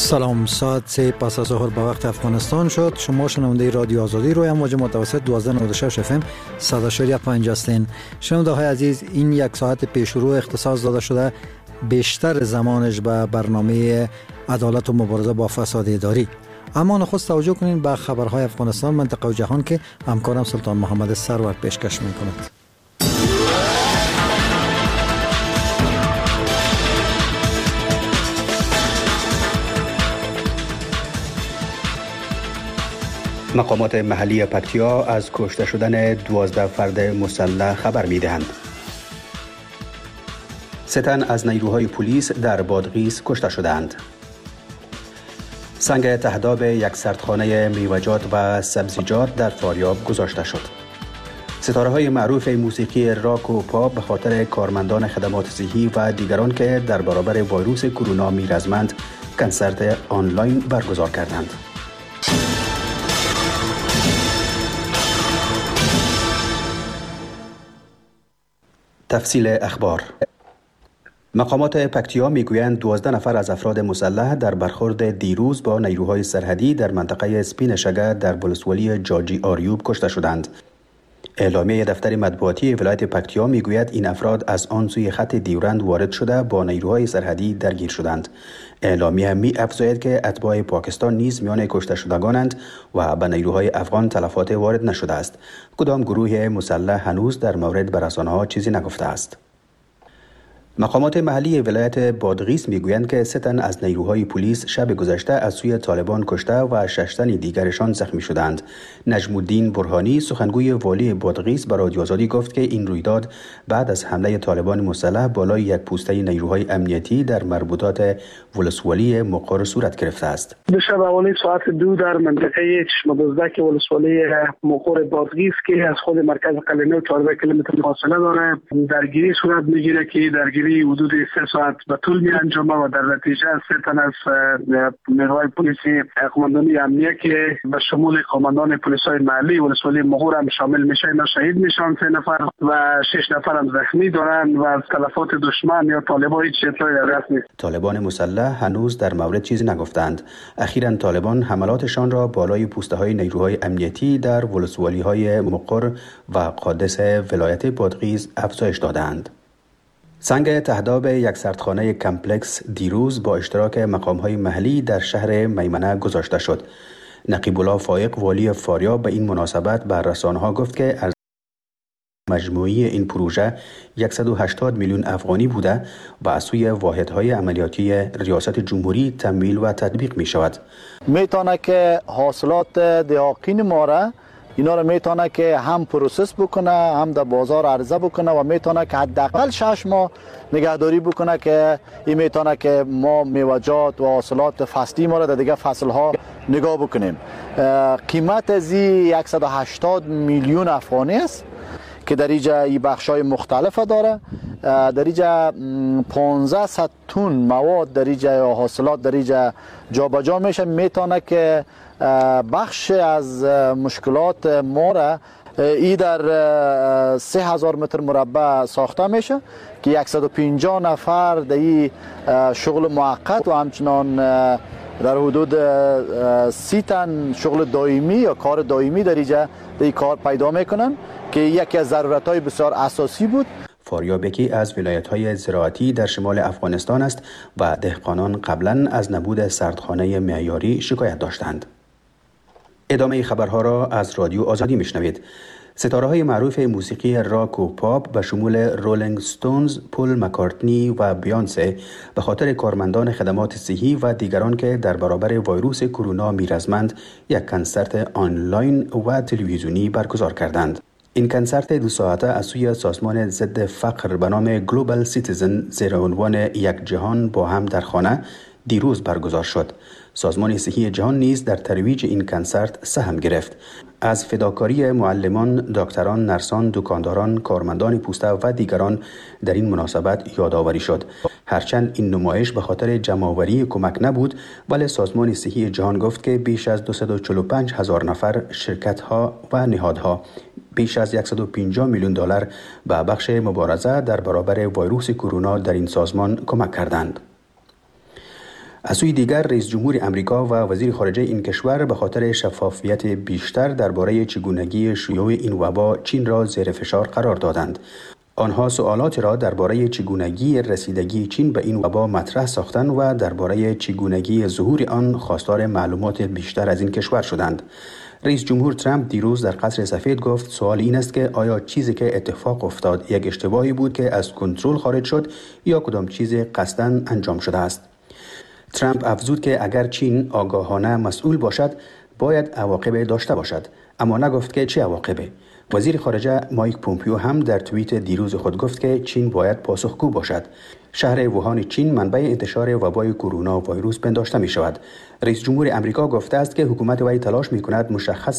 سلام، ساعت 3 پس از ظهر به وقت افغانستان شد. شما شنونده رادیو آزادی روی امواج متوسط 1296 FM 100.5 هستین. شنونده های عزیز، این یک ساعت پیش رو اختصاص داده شده بیشتر زمانش به برنامه عدالت و مبارزه با فساد اداری. اما نخست توجه کنین به خبرهای افغانستان، منطقه و جهان که همکارم سلطان محمد سرور پیشکش می‌کند. مقامات محلی پکتیا از کشته شدن 12 فرد مسلح خبر می‌دهند. 3 تن از نیروهای پلیس در بادغیس کشته شدند. سنگ تهداب یک سردخانه میوه‌جات و سبزیجات در فاریاب گذاشته شد. ستاره‌های معروف موسیقی راک و پاپ به خاطر کارمندان خدمات صحی و دیگران که در برابر ویروس کرونا می‌رزمند کنسرت آنلاین برگزار کردند. تفصیل اخبار. مقامات پکتیا میگویند 12 نفر از افراد مسلح در برخورد دیروز با نیروهای سرحدی در منطقه سپین شگه در ولسوالی جاجی آریوب کشته شدند. اعلامیه دفتر مطبوعاتی ولایت پکتیا میگوید این افراد از آن سوی خط دیورند وارد شده با نیروهای سرحدی درگیر شدند. اعلامیه می افزاید که اتباع پاکستان نیز میان کشته شدگانند و به نیروهای افغان تلفات وارد نشده است. کدام گروه مسلح هنوز در مورد به رسانه‌ها چیزی نگفته است. مقامات محلی ولایت بادغیس میگویند که 3 تن از نیروهای پلیس شب گذشته از سوی طالبان کشته و 6 تن دیگرشان زخمی شدند. نجم الدین برهانی سخنگوی والی بادغیس به رادیو آزادی گفت که این رویداد بعد از حمله طالبان مسلح بالای یک پوسته نیروهای امنیتی در مربوطات ولسوالی مقر صورت گرفته است. شب حوالی ساعت 2 در منطقه چشمه دزدک ولسوالی مقر بادغیس که از خود مرکز قلعه 14 کیلومتر فاصله داره درگیری صورت میگیره که درگیری حدود 3 ساعت به طول می انجامه و در نتیجه 3 تن از نیروهای پلیسی قماندانی امنیه که به شمول قماندان پلیسای محلی ولسوالی مقر هم شامل میشه اینا شهید میشن 3 نفر و 6 نفر هم زخمی دارن و از تلفات دشمن یا طالبان هیچ اطلاعی رسمی نیست. طالبان مسلح هنوز در مورد چیزی نگفتند. اخیراً طالبان حملاتشان را بالای پوسته های نیروهای امنیتی در ولسوالی های مقر و قادس ولایت بادغیس افزایش دادند. سنگ تهداب یک سردخانه کمپلکس دیروز با اشتراک مقام‌های محلی در شهر میمنه گذاشته شد. نقیب الله فایق والی فاریاب به این مناسبت به رسانه‌ها گفت که ارزش مجموعی این پروژه 180 میلیون افغانی بوده و از سوی واحدهای عملیاتی ریاست جمهوری تمویل و تطبیق می شود. میتونه که حاصلات دهاقین ما را اینا رو میتونه که هم پروسس بکنه هم در بازار عرضه بکنه و میتونه که حداقل 6 ماه نگهداری بکنه که این میتونه که ما میوه‌جات و حاصلات فصلی ما رو در دیگه فصل ها نگاه بکنیم. قیمت از 180 میلیون افغانی است که در اینجا این بخش‌های مختلف داره. در اینجا 1500 تن مواد در اینجا حاصلات در اینجا جابجا میشه. میتونه که بخش از مشکلات ما را ای در 3000 متر مربع ساخته میشه که 150 نفر در این شغل موقت و همچنان در حدود 30 تن شغل دائمی یا کار دائمی در اینجا این کار پیدا میکنن که یکی از ضرورت‌های بسیار اساسی بود. فاریاب یکی از ولایت‌های زراعتی در شمال افغانستان است و دهقانان قبلا از نبود سردخانه معیاری شکایت داشتند. ادامه خبرها را از رادیو آزادی میشنوید. ستاره‌های معروف موسیقی راک و پاپ به شمول رولینگ ستونز، پول مکارتنی و بیانسه به خاطر کارمندان خدمات صحی و دیگران که در برابر ویروس کرونا میرزمند یک کنسرت آنلاین و تلویزیونی برگزار کردند. این کنسرت 2 ساعته از سوی سازمان ضد فقر به نام گلوبال سیتیزن زیر عنوان یک جهان با هم در خانه دیروز برگزار شد. سازمان صحی جهان نیز در ترویج این کنسرت سهم گرفت. از فداکاری معلمان، دکتران، نرسان، دکانداران، کارمندان پوسته و دیگران در این مناسبت یادآوری شد. هرچند این نمایش به خاطر جمع‌آوری کمک نبود، ولی سازمان صحی جهان گفت که بیش از 245,000 نفر شرکت‌ها و نهادها بیش از 150 میلیون دلار به بخش مبارزه در برابر ویروس کرونا در این سازمان کمک کردند. از سوی دیگر رئیس جمهور امریکا و وزیر خارجه این کشور به خاطر شفافیت بیشتر درباره چگونگی شیوع این وبا چین را زیر فشار قرار دادند. آنها سوالاتی را درباره چگونگی رسیدگی چین به این وبا مطرح ساختند و درباره چگونگی ظهور آن خواستار معلومات بیشتر از این کشور شدند. رئیس جمهور ترامپ دیروز در قصر سفید گفت سوال این است که آیا چیزی که اتفاق افتاد یک اشتباهی بود که از کنترل خارج شد یا کدام چیز قصداً انجام شده است. ترامپ افزود که اگر چین آگاهانه مسئول باشد باید عواقب داشته باشد، اما نگفت که چه عواقبی. وزیر خارجه مایک پومپیو هم در توییت دیروز خود گفت که چین باید پاسخگو باشد. شهر ووهان چین منبع انتشار وبای کرونا ویروس پنداشته می شود. رئیس جمهور امریکا گفته است که حکومت وی تلاش می کند مشخص